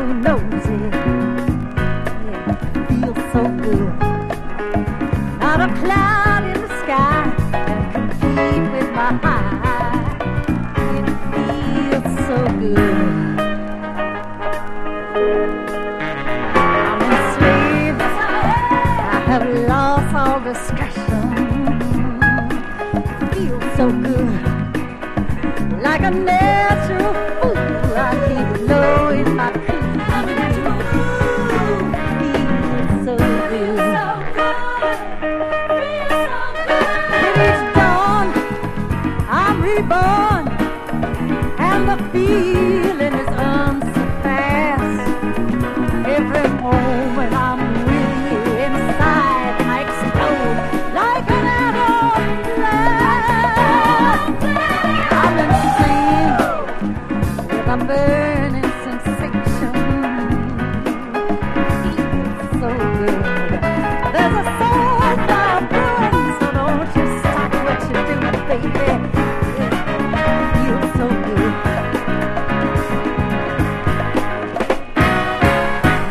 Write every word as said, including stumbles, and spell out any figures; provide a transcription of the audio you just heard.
who knows it. Yeah, feels so good. Not a cloud in the sky can compete with my high. It feels so good. I'm enslaved. I have lost all discretion. Feels so good. Like a natural fool, I keep low in my cool. Feels so good. With each dawn, I'm reborn, and the feeling is unsurpassed. Every moment I'm with you inside, I explode like an atom blast. I'm insane with a burning sensation. Feels so good. There's a soul fire burning, so don't you stop what you're doing, baby.